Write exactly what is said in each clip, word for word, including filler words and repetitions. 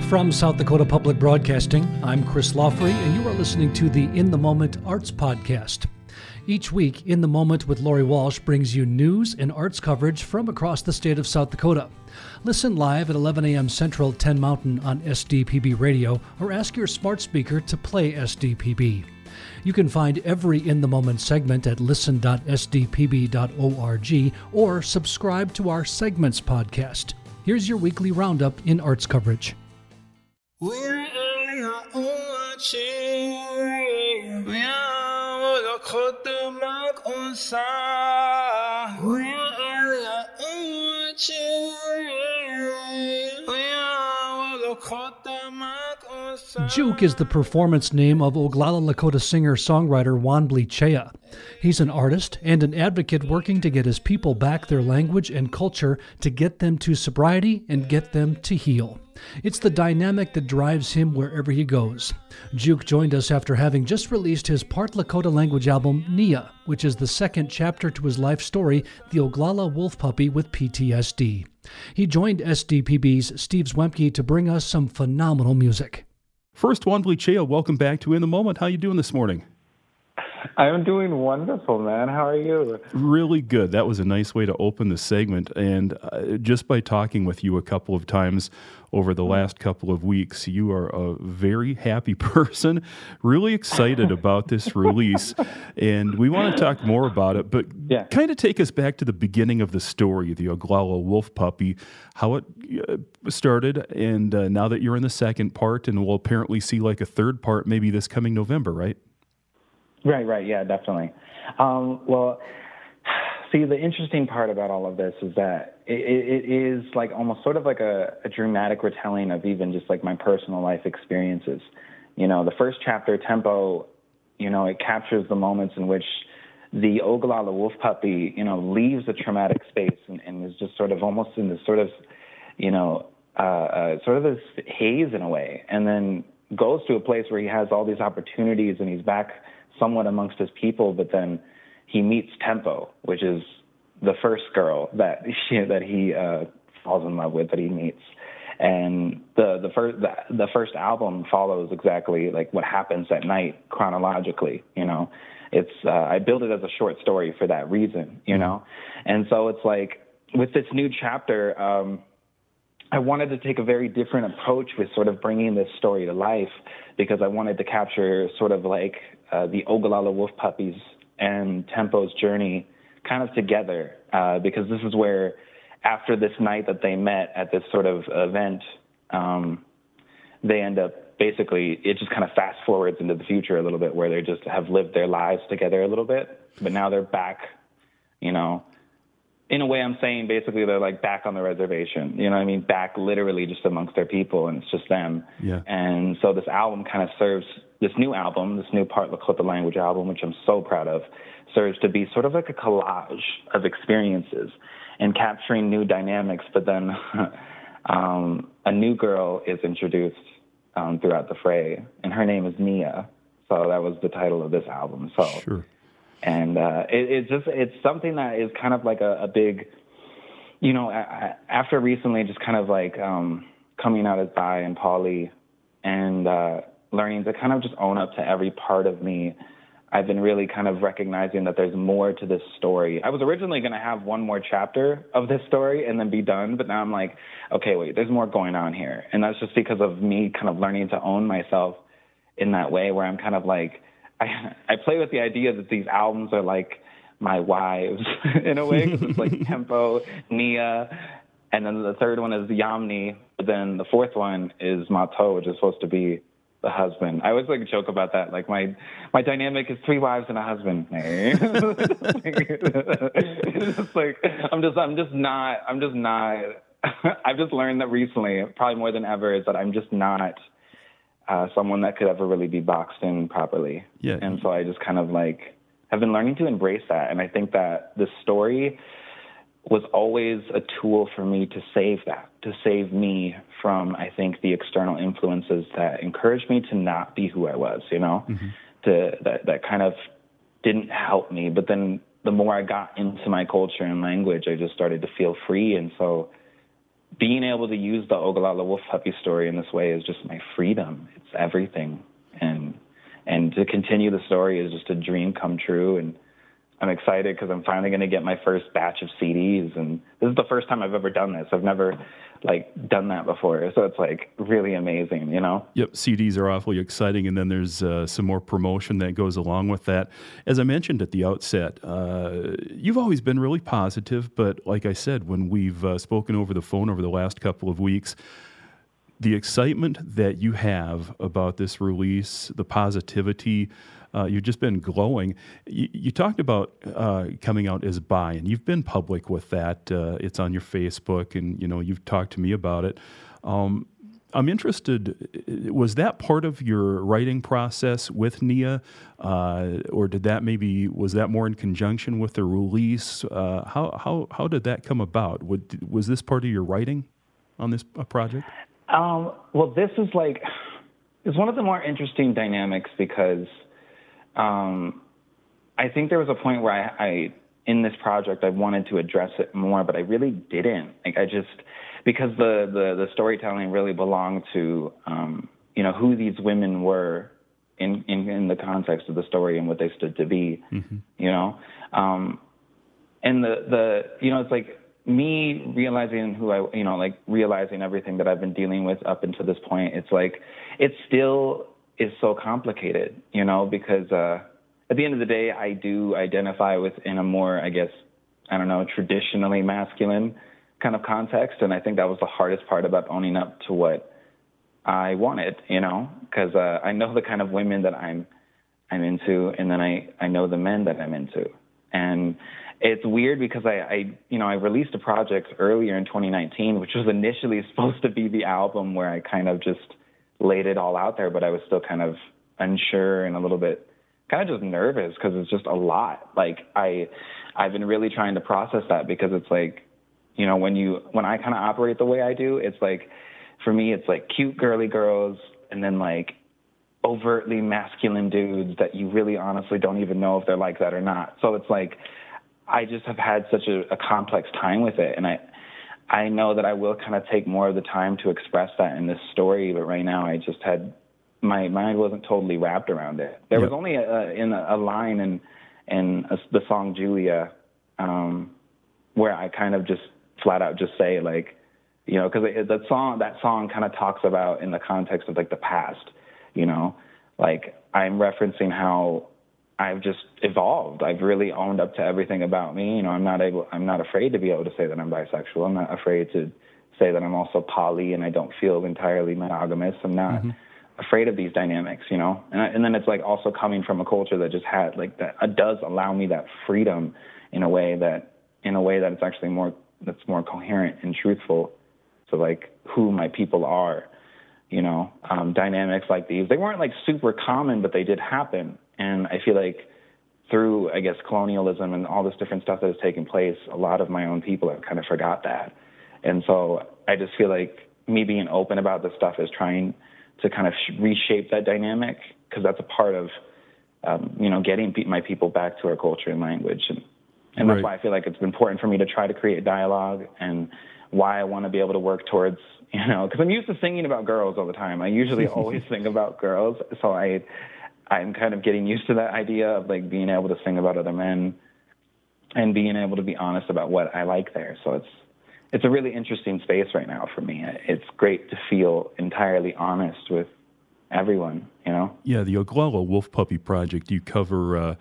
From South Dakota Public Broadcasting, I'm Chris Lawfrey, and you are listening to the In the Moment Arts Podcast. Each week, In the Moment with Lori Walsh brings you news and arts coverage from across the state of South Dakota. Listen live at eleven a.m. Central, ten Mountain on S D P B Radio, or ask your smart speaker to play S D P B. You can find every In the Moment segment at listen dot s d p b dot org or subscribe to our Segments podcast. Here's your weekly roundup in arts coverage. Juke is the performance name of Oglala Lakota singer-songwriter Wanbli Chea. He's an artist and an advocate working to get his people back their language and culture, to get them to sobriety and get them to heal. It's the dynamic that drives him wherever he goes. Juke joined us after having just released his part Lakota language album, Nia, which is the second chapter to his life story, the Oglala Wolf Puppy with P T S D. He joined S D P B's Steve Zwemke to bring us some phenomenal music. First, Wanbli Chea, welcome back to In the Moment. How you doing this morning? I'm doing wonderful, man. How are you? Really good. That was a nice way to open the segment. And uh, just by talking with you a couple of times over the last couple of weeks, you are a very happy person, really excited about this release. And we want to talk more about it, but yeah. kind of take us back to the beginning of the story, the Oglala Wolf Puppy, how it uh, started, and uh, now that you're in the second part, and we'll apparently see like a third part maybe this coming November, right? Right, right, yeah, definitely. Um, well, see, the interesting part about all of this is that it, it is like almost sort of like a, a dramatic retelling of even just like my personal life experiences. You know, the first chapter, Tempo, you know, it captures the moments in which the Oglala Wolf Puppy, you know, leaves a traumatic space and, and is just sort of almost in this sort of, you know, uh, uh, sort of this haze in a way, and then goes to a place where he has all these opportunities and he's back somewhat amongst his people, but then he meets Tempo, which is the first girl that he, that he uh, falls in love with, that he meets. And the the first the, the first album follows exactly like what happens that night chronologically. You know, it's uh, I built it as a short story for that reason. You know, and so it's like with this new chapter, um, I wanted to take a very different approach with sort of bringing this story to life, because I wanted to capture sort of like uh, the Oglala Wolf Puppies and Tempo's journey kind of together, uh, because this is where, after this night that they met at this sort of event, um, they end up basically, it just kind of fast forwards into the future a little bit, where they just have lived their lives together a little bit, but now they're back, you know, in a way I'm saying basically they're like back on the reservation, you know what I mean? Back literally just amongst their people, and it's just them. Yeah. And so this album kind of serves, this new album, this new part Lakota language album, which I'm so proud of, serves to be sort of like a collage of experiences and capturing new dynamics, but then um, a new girl is introduced um, throughout the fray, and her name is Nia. So that was the title of this album. So. Sure. And uh, it, it's just, it's something that is kind of like a, a big, you know, I, after recently just kind of like um, coming out as bi and poly, and uh, learning to kind of just own up to every part of me, I've been really kind of recognizing that there's more to this story. I was originally going to have one more chapter of this story and then be done, but now I'm like, okay, wait, there's more going on here. And that's just because of me kind of learning to own myself in that way, where I'm kind of like, I, I play with the idea that these albums are like my wives in a way, because it's like Tempo, Nia, and then the third one is Yamni, but then the fourth one is Mato, which is supposed to be the husband. I always like joke about that, like my my dynamic is three wives and a husband. It's just like I'm just I'm just not I'm just not I've just learned that recently, probably more than ever, is that I'm just not Uh, someone that could ever really be boxed in properly. Yeah. And so I just kind of like have been learning to embrace that. And I think that this story was always a tool for me to save that, to save me from, I think, the external influences that encouraged me to not be who I was, you know, mm-hmm. to that, that kind of didn't help me. But then the more I got into my culture and language, I just started to feel free. And so being able to use the Oglala Wolf Puppy story in this way is just my freedom. It's everything. And and to continue the story is just a dream come true. And I'm excited because I'm finally going to get my first batch of C Ds. And this is the first time I've ever done this. I've never, like, done that before. So it's, like, really amazing, you know? Yep, C Ds are awfully exciting, and then there's uh, some more promotion that goes along with that. As I mentioned at the outset, uh, you've always been really positive, but like I said, when we've uh, spoken over the phone over the last couple of weeks, the excitement that you have about this release, the positivity, uh, you've just been glowing. You, you talked about uh, coming out as bi, and you've been public with that. Uh, it's on your Facebook, and you know you've talked to me about it. Um, I'm interested. Was that part of your writing process with Nia, uh, or did that maybe was that more in conjunction with the release? Uh, how how how did that come about? Would, was this part of your writing on this uh, project? Um, well, this is like, it's one of the more interesting dynamics because um, I think there was a point where I, I, in this project, I wanted to address it more, but I really didn't. Like I just, because the, the, the storytelling really belonged to, um, you know, who these women were in, in, in the context of the story and what they stood to be, mm-hmm. you know? Um, and the, the, you know, it's like, me realizing who I, you know, like realizing everything that I've been dealing with up until this point, it's like, it still is so complicated, you know, because uh, at the end of the day, I do identify within a more, I guess, I don't know, traditionally masculine kind of context. And I think that was the hardest part about owning up to what I wanted, you know, because uh, I know the kind of women that I'm, I'm into, and then I, I know the men that I'm into. And it's weird because I, I, you know, I released a project earlier in twenty nineteen, which was initially supposed to be the album where I kind of just laid it all out there, but I was still kind of unsure and a little bit kind of just nervous because it's just a lot. Like I, I've been really trying to process that because it's like, you know, when you, when I kind of operate the way I do, it's like, for me, it's like cute girly girls and then like overtly masculine dudes that you really honestly don't even know if they're like that or not. So it's like, I just have had such a, a complex time with it. And I, I know that I will kind of take more of the time to express that in this story. But right now I just had, my mind wasn't totally wrapped around it. There yep. was only a, in a, a line in, in a, the song Julia, um, where I kind of just flat out just say like, you know, cause it, that song, that song kind of talks about in the context of like the past, you know, like I'm referencing how I've just evolved. I've really owned up to everything about me. You know, I'm not able, I'm not afraid to be able to say that I'm bisexual. I'm not afraid to say that I'm also poly and I don't feel entirely monogamous. I'm not mm-hmm. afraid of these dynamics, you know? And, I, and then it's like also coming from a culture that just had like that, it does allow me that freedom in a way that, in a way that it's actually more, that's more coherent and truthful to like who my people are, you know? Um, dynamics like these, they weren't like super common, but they did happen. And I feel like through, I guess, colonialism and all this different stuff that has taken place, a lot of my own people have kind of forgot that. And so I just feel like me being open about this stuff is trying to kind of sh- reshape that dynamic because that's a part of, um, you know, getting pe- my people back to our culture and language. And, and right. that's why I feel like it's important for me to try to create dialogue and why I want to be able to work towards, you know, because I'm used to singing about girls all the time. I usually always sing about girls. So I... I'm kind of getting used to that idea of like being able to sing about other men and being able to be honest about what I like there. So it's it's a really interesting space right now for me. It's great to feel entirely honest with everyone, you know? Yeah, the Oglala Wolf Puppy Project, you cover uh,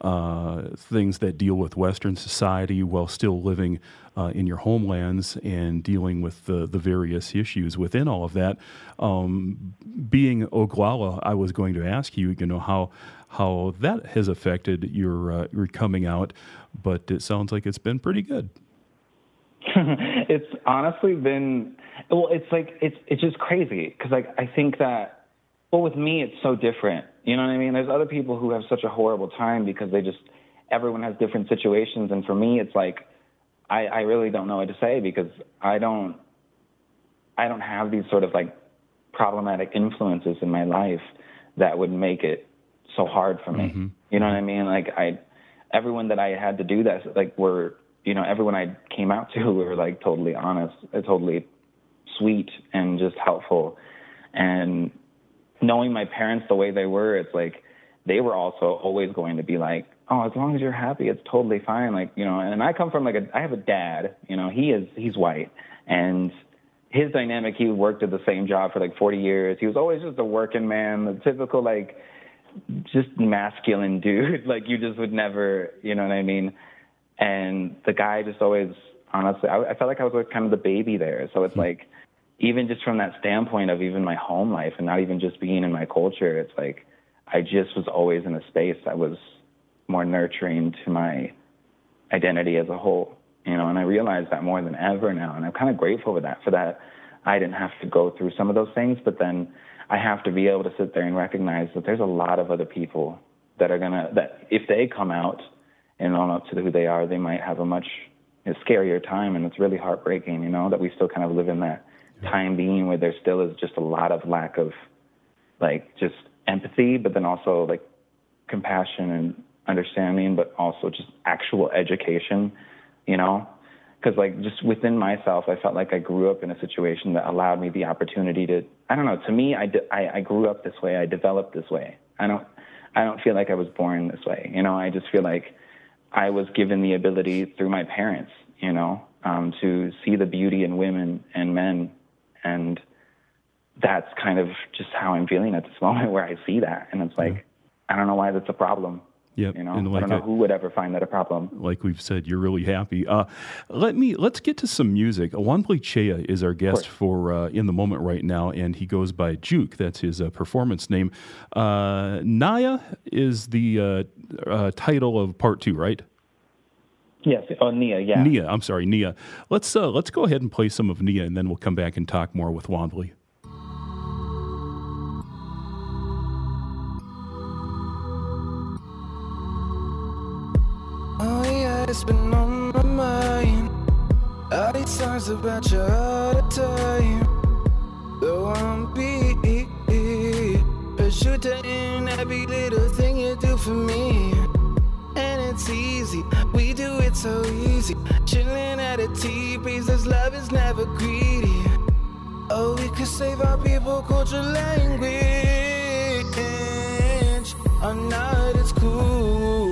uh, things that deal with Western society while still living uh, in your homelands and dealing with the, the various issues within all of that. Um, being Oglala, I was going to ask you, you know, how how that has affected your uh, your coming out, but it sounds like it's been pretty good. It's honestly been, well, it's like, it's it's just crazy because like I think that, well, with me, it's so different. You know what I mean? There's other people who have such a horrible time because they just, everyone has different situations. And for me, it's like, I, I really don't know what to say because I don't, I don't have these sort of like problematic influences in my life that would make it so hard for me. Mm-hmm. You know what I mean? Like I, everyone that I had to do that, like were, you know, everyone I came out to, we were like totally honest, totally sweet and just helpful. And knowing my parents the way they were, it's like they were also always going to be like, oh, as long as you're happy, it's totally fine. Like, you know, and I come from like a, I have a dad, you know, he is, he's white, and his dynamic, he worked at the same job for like forty years. He was always just a working man, the typical, like, just masculine dude. Like, you just would never, you know what I mean? And the guy just always, honestly, I, I felt like I was always kind of the baby there. So it's like, even just from that standpoint of even my home life and not even just being in my culture, it's like, I just was always in a space that was more nurturing to my identity as a whole, you know, and I realize that more than ever now. And I'm kind of grateful for that, for that I didn't have to go through some of those things, but then I have to be able to sit there and recognize that there's a lot of other people that are going to, that if they come out and own up to who they are, they might have a much a scarier time. And it's really heartbreaking, you know, that we still kind of live in that time being where there still is just a lot of lack of, like, just empathy, but then also, like, compassion and understanding, but also just actual education, you know? Because, like, just within myself, I felt like I grew up in a situation that allowed me the opportunity to, I don't know, to me, I, de- I, I grew up this way, I developed this way. I don't, I don't feel like I was born this way, you know? I just feel like I was given the ability through my parents, you know, um, to see the beauty in women and men, and that's kind of just how I'm feeling at this moment, where I see that, and it's like, yeah. I don't know why that's a problem. Yeah, you know, and like I don't know I, who would ever find that a problem. Like we've said, you're really happy. Uh, let me let's get to some music. Wanbli Chea is our guest for uh, In the Moment right now, and he goes by Juke. That's his uh, performance name. Uh, Naya is the uh, uh, title of part two, right? Yes. Oh, Nia. Yeah. Nia. I'm sorry, Nia. Let's uh, let's go ahead and play some of Nia, and then we'll come back and talk more with Wanbli. Oh yeah, it's been on my mind. All these songs about you all the time. The one beat, but you doing every little thing you do for me. And it's easy, we do it so easy. Chilling at a tea breeze, this love is never greedy. Oh, we could save our people, culture, language. Oh, not it's cool.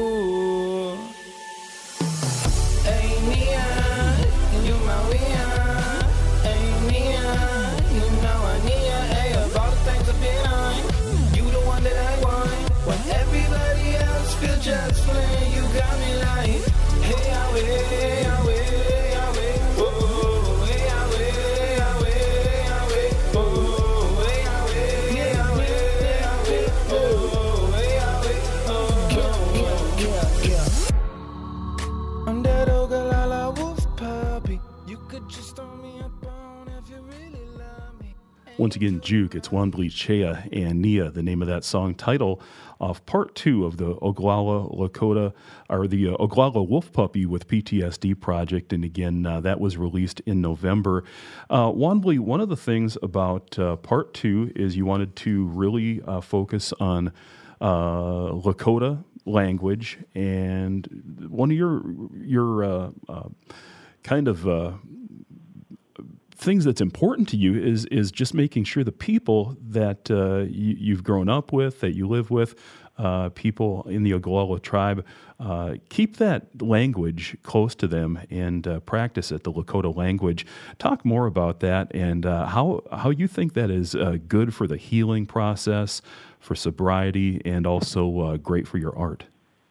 Just when you got me like, hey, I wait, I wait, I wait, oh, hey, I wait, I wait, I wait, oh, hey, I wait, yeah, I wait, I wait, oh, hey, I wait, oh, yeah, yeah, yeah. I'm that Ogallala wolf puppy. You could just throw me a bone if you really love me. Once again, Juke, it's Wanbli Chea and Nia, the name of that song, title of part two of the Oglala Lakota, or the uh, Oglala Wolf Puppy with P T S D project. And again, uh, that was released in November. Uh, Wanbli, one of the things about uh, part two is you wanted to really uh, focus on uh, Lakota language, and one of your, your uh, uh, kind of uh, things that's important to you is is just making sure the people that uh, you, you've grown up with, that you live with, uh, people in the Oglala tribe, uh, keep that language close to them and uh, practice it, the Lakota language. Talk more about that and uh, how how you think that is uh, good for the healing process, for sobriety, and also uh, great for your art.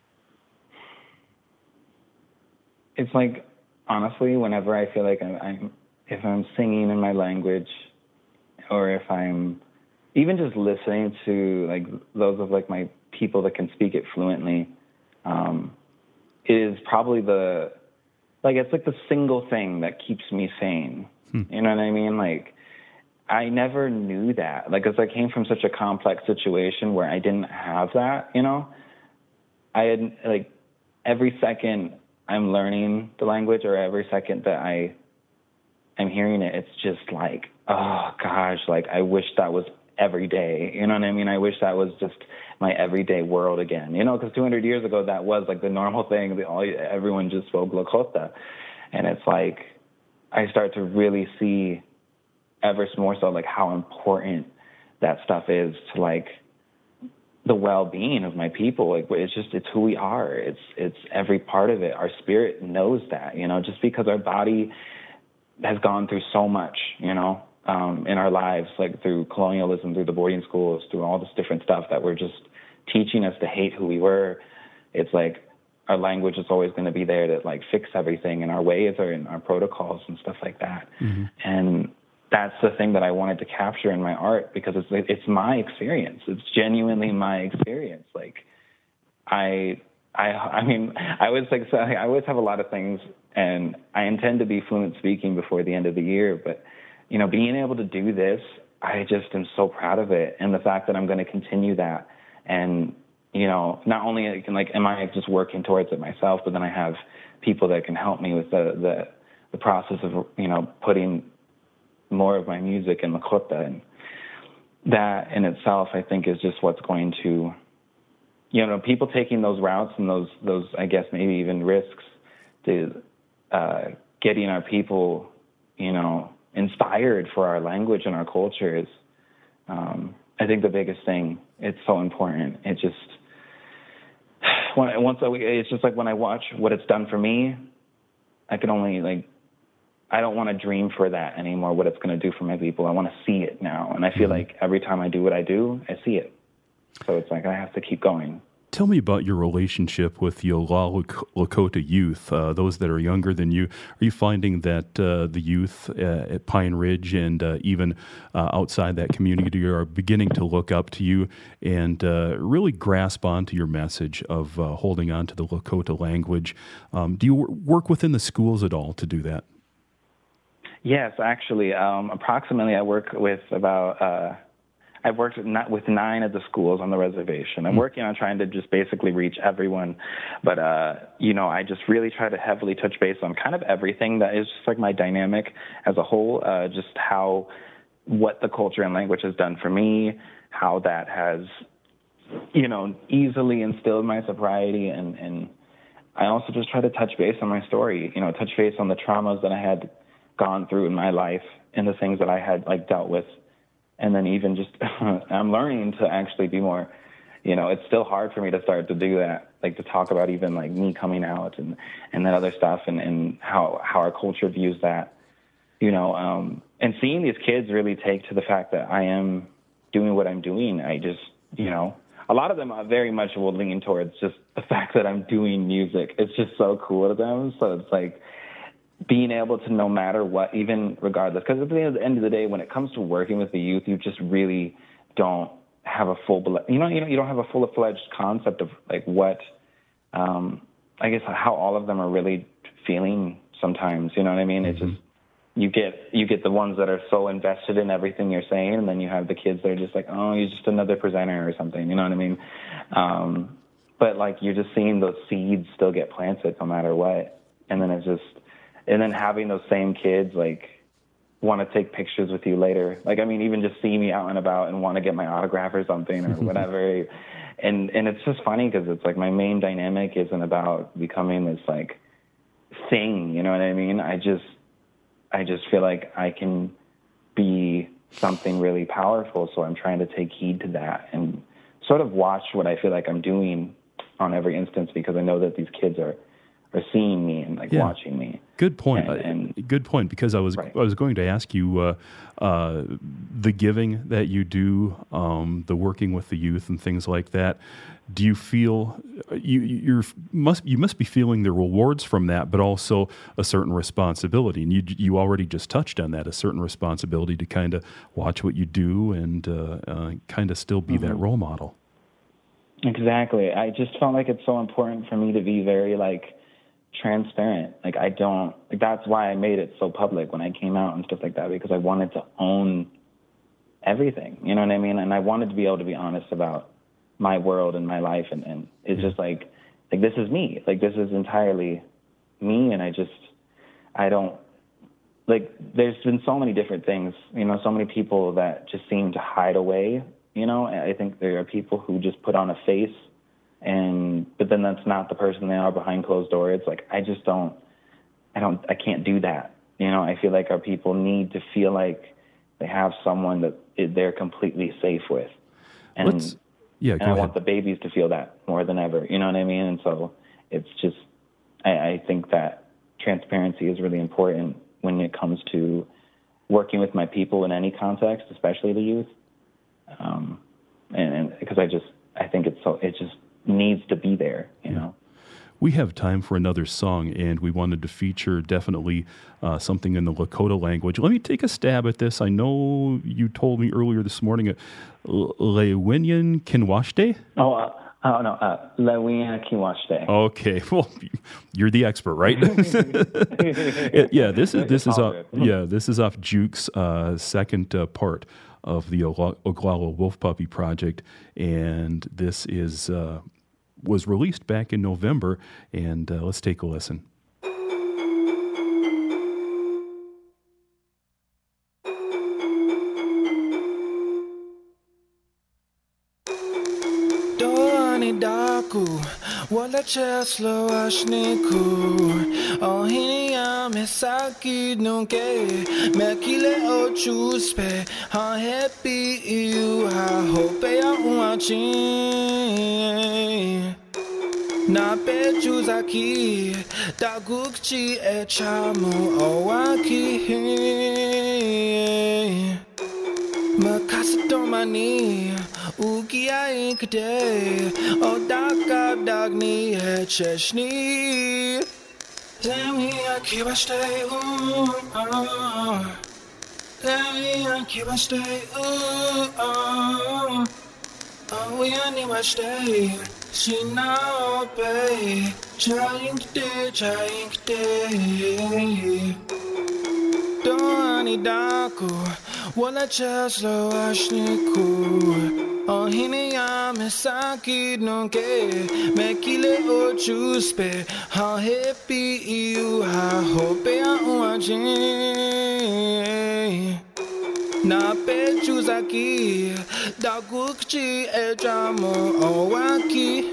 It's like, honestly, whenever I feel like I'm, I'm if I'm singing in my language, or if I'm even just listening to like those of like my people that can speak it fluently, um, it is probably the, like, it's like the single thing that keeps me sane. Hmm. You know what I mean? Like, I never knew that. Like, because I came from such a complex situation where I didn't have that, you know? I had, like, every second I'm learning the language, or every second that I I'm hearing it, it's just like, oh gosh, like I wish that was every day. You know what I mean? I wish that was just my everyday world again. You know, because two hundred years ago, that was like the normal thing. The, all, everyone just spoke Lakota. And it's like, I start to really see ever more so like how important that stuff is to like the well-being of my people. Like it's just, it's who we are. It's, it's every part of it. Our spirit knows that, you know, just because our body has gone through so much, you know, um, in our lives, like through colonialism, through the boarding schools, through all this different stuff that we're just teaching us to hate who we were. It's like our language is always going to be there to like fix everything, and our ways are in our protocols and stuff like that. Mm-hmm. And that's the thing that I wanted to capture in my art, because it's it's my experience. It's genuinely my experience. Like I I I mean I always like so I always have a lot of things, and I intend to be fluent speaking before the end of the year. But you know, being able to do this, I just am so proud of it, and the fact that I'm going to continue that. And you know, not only can like am I just working towards it myself, but then I have people that can help me with the the, the process of you know putting more of my music in Lakota, and that in itself, I think, is just what's going to, you know, people taking those routes and those, those I guess, maybe even risks to uh, getting our people, you know, inspired for our language and our culture is, um, I think, the biggest thing. It's so important. It just, when, once I, it's just like when I watch what it's done for me, I can only like, I don't want to dream for that anymore, what it's going to do for my people. I want to see it now. And I feel like every time I do what I do, I see it. So it's like I have to keep going. Tell me about your relationship with the Oglala Lakota youth, uh, those that are younger than you. Are you finding that uh, the youth uh, at Pine Ridge and uh, even uh, outside that community are beginning to look up to you and uh, really grasp onto your message of uh, holding on to the Lakota language? Um, do you work within the schools at all to do that? Yes, actually, um, approximately I work with about, uh, I've worked with, not, with nine of the schools on the reservation. I'm mm-hmm. working on trying to just basically reach everyone. But, uh, you know, I just really try to heavily touch base on kind of everything that is just like my dynamic as a whole, uh, just how, what the culture and language has done for me, how that has, you know, easily instilled my sobriety. And, and I also just try to touch base on my story, you know, touch base on the traumas that I had gone through in my life and the things that I had like dealt with. And then even just, I'm learning to actually be more, you know, it's still hard for me to start to do that, like to talk about even like me coming out and, and that other stuff and, and how, how our culture views that, you know, um, and seeing these kids really take to the fact that I am doing what I'm doing. I just, you know, a lot of them are very much will lean towards just the fact that I'm doing music. It's just so cool to them. So it's like, being able to, no matter what, even regardless, because at the end of the day, when it comes to working with the youth, you just really don't have a full, you know, you know, you don't have a full-fledged concept of like what, um, I guess how all of them are really feeling sometimes. You know what I mean? Mm-hmm. It's just you get you get the ones that are so invested in everything you're saying, and then you have the kids that are just like, oh, you're just another presenter or something. You know what I mean? Um, but like you're just seeing those seeds still get planted no matter what, and then it's just. And then having those same kids, like, want to take pictures with you later. Like, I mean, even just see me out and about and want to get my autograph or something or whatever. and and it's just funny because it's like my main dynamic isn't about becoming this, like, thing, you know what I mean? I just, I just feel like I can be something really powerful, so I'm trying to take heed to that and sort of watch what I feel like I'm doing on every instance because I know that these kids are, are seeing me and like yeah. watching me. Good point. And, and, Good point. Because I was right. I was going to ask you uh, uh, the giving that you do, um, the working with the youth and things like that. Do you feel you you're must you must be feeling the rewards from that, but also a certain responsibility? And you you already just touched on that, a certain responsibility to kind of watch what you do and uh, uh, kind of still be mm-hmm. that role model. Exactly. I just felt like it's so important for me to be very like. transparent. Like I don't, like that's why I made it so public when I came out and stuff like that, because I wanted to own everything, you know what I mean? And I wanted to be able to be honest about my world and my life. And, and it's just like, like, this is me, like, this is entirely me. And I just, I don't like, there's been so many different things, you know, so many people that just seem to hide away, you know, I think there are people who just put on a face And, but then that's not the person they are behind closed doors. It's like, I just don't, I don't, I can't do that. You know, I feel like our people need to feel like they have someone that they're completely safe with. And, Let's, yeah, and go I ahead. want the babies to feel that more than ever. You know what I mean? And so it's just, I, I think that transparency is really important when it comes to working with my people in any context, especially the youth. Um, and because I just, I think it's so, it just needs to be there, you Yeah. know? We have time for another song, and we wanted to feature definitely uh, something in the Lakota language. Let me take a stab at this. I know you told me earlier this morning, uh, Lewinyan Kinwashte? Oh, uh, oh no, uh, Lewina Kiwashte. Okay, well, you're the expert, right? yeah, this is this is All off, good. yeah, this is off Juke's uh, second uh, part of the Ogla- Oglala Wolf Puppy Project, and this is uh, was released back in November. And uh, let's take a listen. Doani daku, wala cheslo ashniku. Oh hiya misaki nunke, mekile o chuspe. Ha happy you, ha hope ya uachi. Na pe chuzaki, dagukchi e chamu owaki. Makasitomani, ukia inkde, odaka dagni e cheshni. Lemi akibashte, ooh, oh. Lemi akibashte, ooh, oh. Oh, we ani washte, shina ope, chainkde, chainkde. Doani daku, wala cheslo ashniku. Oh hiya misaki nunke, mekile o chuspe. Ha happy you, ha hope ya uachi. Na pe chuzaki, dagukchi e jamo owaki.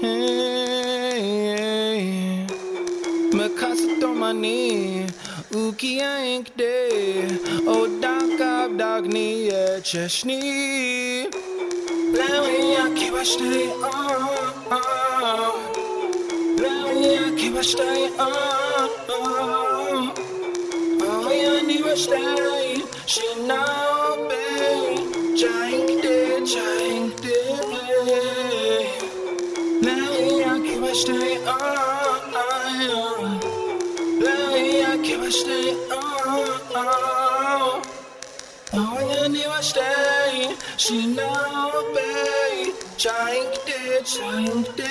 Makasitomani, ukia inkde, odaka dagni e cheshni. Lewi akibashte, oh, oh. Lewi akibashte, oh, oh. Oh, yani washte, shinabe, chainkde, chainkde. Lewi akibashte, oh, oh. Lewi akibashte, oh, oh. Oh, yani washte, shinabe, chainkde, chainkde.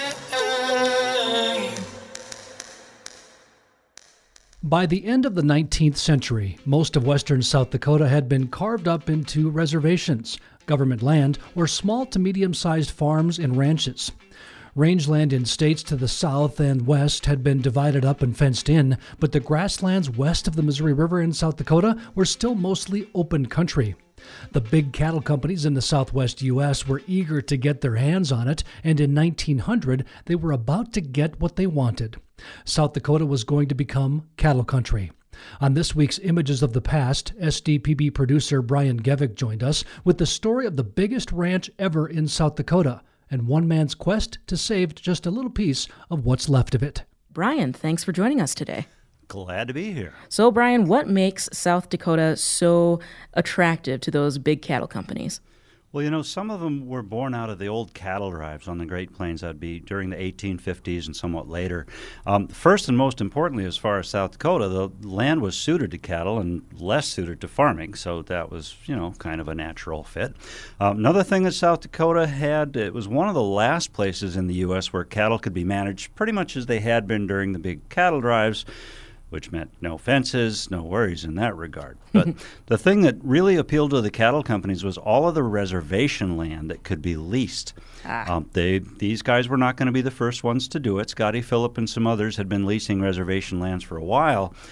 By the end of the nineteenth century, most of western South Dakota had been carved up into reservations, government land, or small to medium-sized farms and ranches. Rangeland in states to the south and west had been divided up and fenced in, but the grasslands west of the Missouri River in South Dakota were still mostly open country. The big cattle companies in the southwest U S were eager to get their hands on it, and in nineteen hundred they were about to get what they wanted. South Dakota was going to become cattle country. On this week's Images of the Past, S D P B producer Brian Gevick joined us with the story of the biggest ranch ever in South Dakota, and one man's quest to save just a little piece of what's left of it. Brian, thanks for joining us today. Glad to be here. So, Brian, what makes South Dakota so attractive to those big cattle companies? Well, you know, some of them were born out of the old cattle drives on the Great Plains. That'd be during the eighteen fifties and somewhat later. Um, first and most importantly, as far as South Dakota, the land was suited to cattle and less suited to farming, so that was, you know, kind of a natural fit. Um, another thing that South Dakota had, it was one of the last places in the U S where cattle could be managed pretty much as they had been during the big cattle drives, which meant no fences, no worries in that regard. But the thing that really appealed to the cattle companies was all of the reservation land that could be leased. Ah. Um, they these guys were not going to be the first ones to do it. Scotty Phillip and some others had been leasing reservation lands for a while.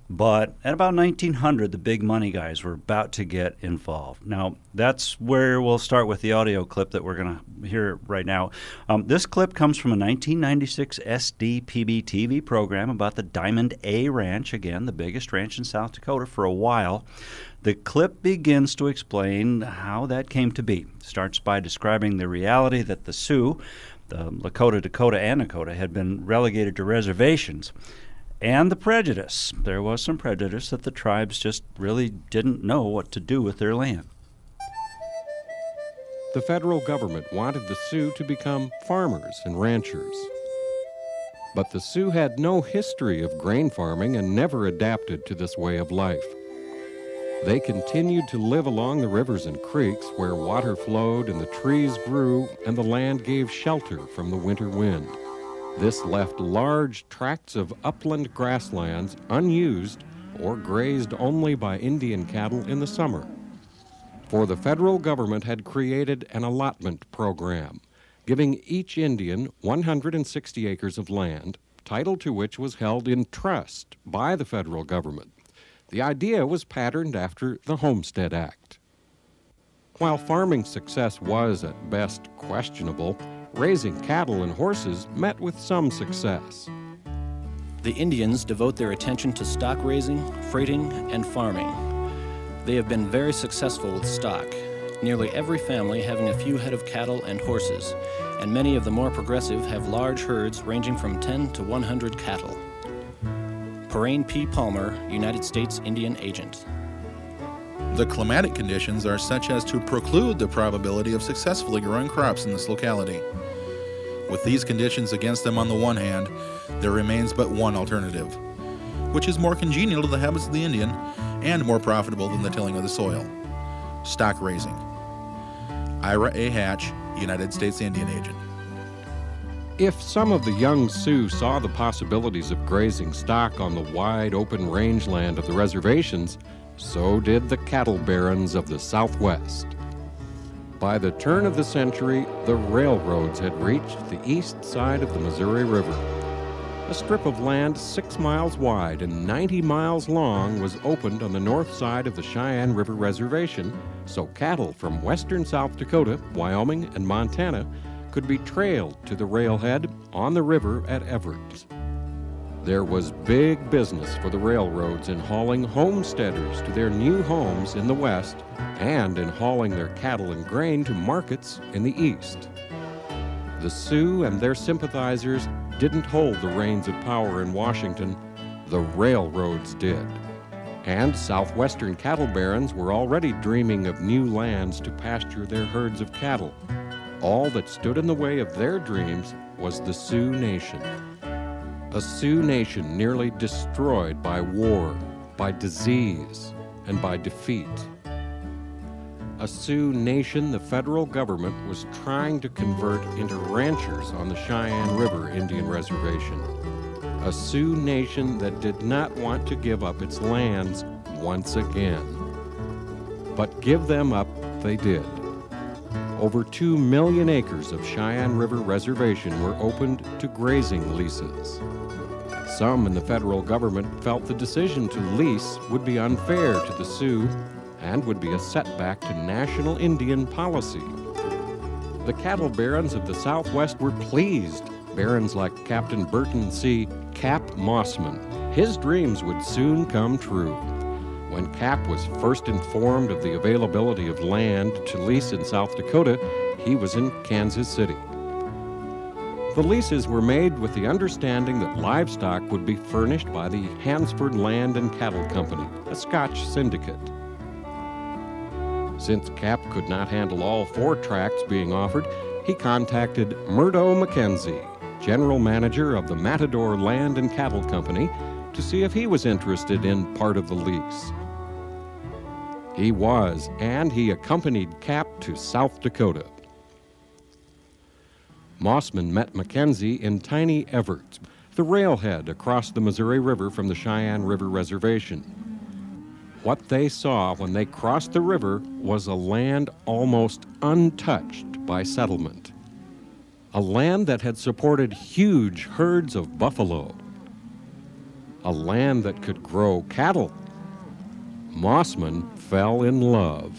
But at about nineteen hundred, the big money guys were about to get involved. Now, that's where we'll start with the audio clip that we're going to hear right now. Um, this clip comes from a nineteen ninety-six S D P B T V program about the Diamond A Ranch, again, the biggest ranch in South Dakota for a while. The clip begins to explain how that came to be. It starts by describing the reality that the Sioux, the Lakota, Dakota, and Nakota, had been relegated to reservations. And the prejudice. There was some prejudice that the tribes just really didn't know what to do with their land. The federal government wanted the Sioux to become farmers and ranchers. But the Sioux had no history of grain farming and never adapted to this way of life. They continued to live along the rivers and creeks where water flowed and the trees grew and the land gave shelter from the winter wind. This left large tracts of upland grasslands unused or grazed only by Indian cattle in the summer. For the federal government had created an allotment program, giving each Indian one hundred sixty acres of land, title to which was held in trust by the federal government. The idea was patterned after the Homestead Act. While farming success was at best questionable, raising cattle and horses met with some success. The Indians devote their attention to stock raising, freighting, and farming. They have been very successful with stock, nearly every family having a few head of cattle and horses, and many of the more progressive have large herds ranging from ten to one hundred cattle. Parain P. Palmer, United States Indian Agent. The climatic conditions are such as to preclude the probability of successfully growing crops in this locality. With these conditions against them on the one hand, there remains but one alternative, which is more congenial to the habits of the Indian and more profitable than the tilling of the soil: stock raising. Ira A. Hatch, United States Indian Agent. If some of the young Sioux saw the possibilities of grazing stock on the wide open rangeland of the reservations, so did the cattle barons of the Southwest. By the turn of the century, the railroads had reached the east side of the Missouri River. A strip of land six miles wide and ninety miles long was opened on the north side of the Cheyenne River Reservation, so cattle from western South Dakota, Wyoming, and Montana could be trailed to the railhead on the river at Everett. There was big business for the railroads in hauling homesteaders to their new homes in the west and in hauling their cattle and grain to markets in the east. The Sioux and their sympathizers didn't hold the reins of power in Washington. The railroads did. And southwestern cattle barons were already dreaming of new lands to pasture their herds of cattle. All that stood in the way of their dreams was the Sioux Nation. A Sioux nation nearly destroyed by war, by disease, and by defeat. A Sioux nation the federal government was trying to convert into ranchers on the Cheyenne River Indian Reservation. A Sioux nation that did not want to give up its lands once again. But give them up they did. Over two million acres of Cheyenne River Reservation were opened to grazing leases. Some in the federal government felt the decision to lease would be unfair to the Sioux and would be a setback to national Indian policy. The cattle barons of the Southwest were pleased. Barons like Captain Burton C. Cap Mossman. His dreams would soon come true. When Cap was first informed of the availability of land to lease in South Dakota, he was in Kansas City. The leases were made with the understanding that livestock would be furnished by the Hansford Land and Cattle Company, a Scotch syndicate. Since Cap could not handle all four tracts being offered, he contacted Murdo McKenzie, general manager of the Matador Land and Cattle Company, to see if he was interested in part of the lease. He was, and he accompanied Cap to South Dakota. Mossman met McKenzie in tiny Everett, the railhead across the Missouri River from the Cheyenne River Reservation. What they saw when they crossed the river was a land almost untouched by settlement. A land that had supported huge herds of buffalo. a land that could grow cattle. Mossman fell in love.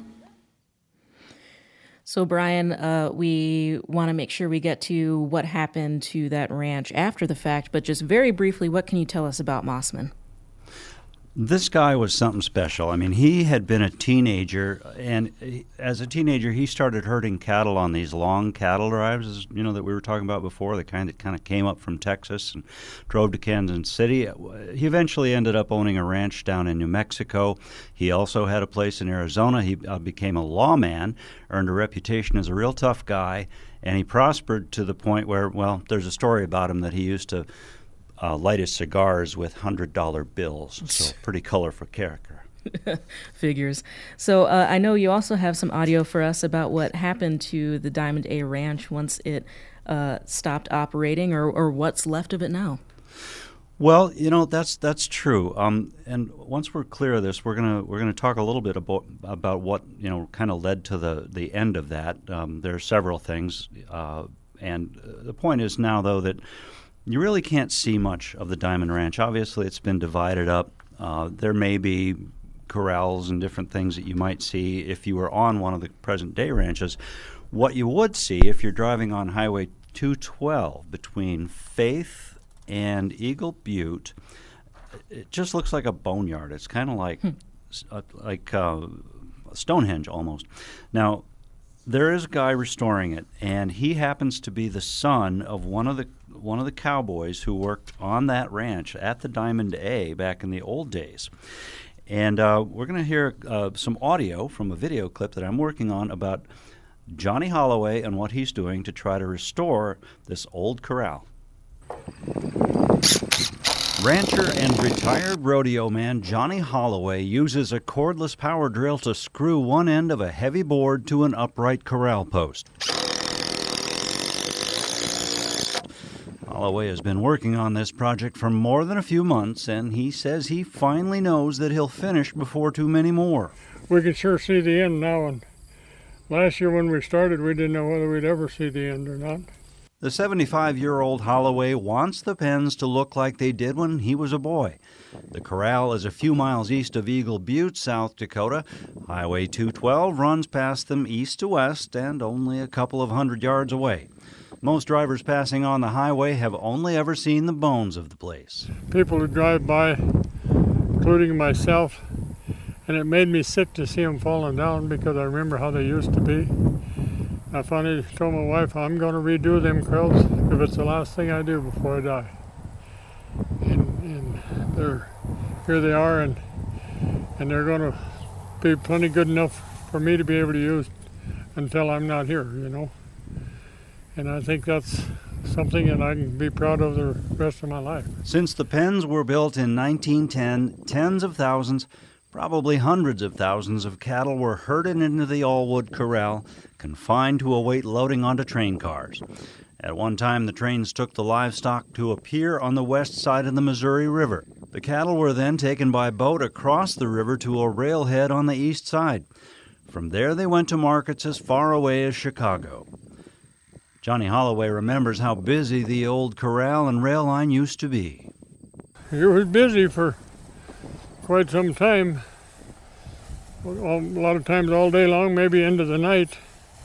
So, Brian, uh, we want to make sure we get to what happened to that ranch after the fact, but just very briefly, what can you tell us about Mossman? This guy was something special. I mean, he had been a teenager, and he, as a teenager, he started herding cattle on these long cattle drives, you know, that we were talking about before, the kind that kind of came up from Texas and drove to Kansas City. He eventually ended up owning a ranch down in New Mexico. He also had a place in Arizona. He uh, became a lawman, earned a reputation as a real tough guy, and he prospered to the point where, well, there's a story about him that he used to Uh, light his cigars with one hundred dollar bills. So pretty colorful character. Figures. So uh, I know you also have some audio for us about what happened to the Diamond A Ranch once it uh, stopped operating, or, or what's left of it now. Well, you know, that's that's true. Um, and once we're clear of this, we're gonna we're gonna talk a little bit about about what, you know, kind of led to the the end of that. Um, there are several things, uh, and the point is now, though, that you really can't see much of the Diamond Ranch. Obviously, it's been divided up. Uh, there may be corrals and different things that you might see if you were on one of the present-day ranches. What you would see if you're driving on Highway two twelve between Faith and Eagle Butte, it just looks like a boneyard. It's kind of like hmm. uh, like uh, Stonehenge almost. Now, there is a guy restoring it, and he happens to be the son of one of the one of the cowboys who worked on that ranch at the Diamond A back in the old days. And uh, we're going to hear uh, some audio from a video clip that I'm working on about Johnny Holloway and what he's doing to try to restore this old corral. Rancher and retired rodeo man Johnny Holloway uses a cordless power drill to screw one end of a heavy board to an upright corral post. Holloway has been working on this project for more than a few months, and he says he finally knows that he'll finish before too many more. We can sure see the end now, and last year when we started, we didn't know whether we'd ever see the end or not. The seventy-five-year-old Holloway wants the pens to look like they did when he was a boy. The corral is a few miles east of Eagle Butte, South Dakota. Highway two twelve runs past them east to west and only a couple of hundred yards away. Most drivers passing on the highway have only ever seen the bones of the place. People who drive by, including myself, and it made me sick to see them falling down because I remember how they used to be. I finally told my wife I'm going to redo them corrals if it's the last thing I do before I die. And, and they're here they are, and and they're going to be plenty good enough for me to be able to use until I'm not here, you know. And I think that's something that I can be proud of the rest of my life. Since the pens were built in nineteen ten, tens of thousands, probably hundreds of thousands of cattle were herded into the Allwood Corral, confined to await loading onto train cars. At one time, the trains took the livestock to a pier on the west side of the Missouri River. The cattle were then taken by boat across the river to a railhead on the east side. From there, they went to markets as far away as Chicago. Johnny Holloway remembers how busy the old corral and rail line used to be. It was busy for quite some time, a lot of times all day long, maybe into the night.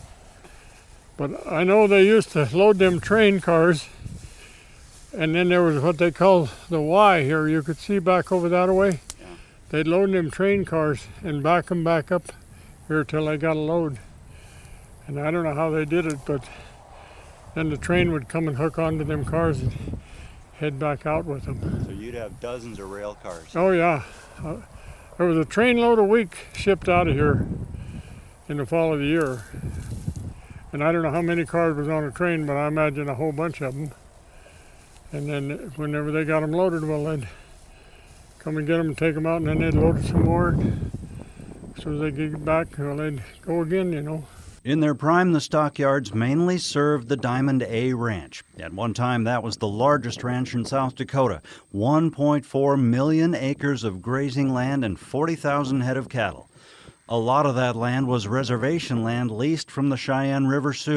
But I know they used to load them train cars, and then there was what they call the Y here. You could see back over that way. Yeah. They'd load them train cars and back them back up here till they got a load. And I don't know how they did it, but then the train would come and hook onto them cars and head back out with them. So you'd have dozens of rail cars. Oh yeah. Uh, there was a train load a week shipped out of here in the fall of the year. And I don't know how many cars was on a train, but I imagine a whole bunch of them. And then whenever they got them loaded, well, they'd come and get them and take them out, and then they'd load it some more. As soon as they get back, well, they'd go again, you know. In their prime, the stockyards mainly served the Diamond A Ranch. At one time, that was the largest ranch in South Dakota, one point four million acres of grazing land and forty thousand head of cattle. A lot of that land was reservation land leased from the Cheyenne River Sioux.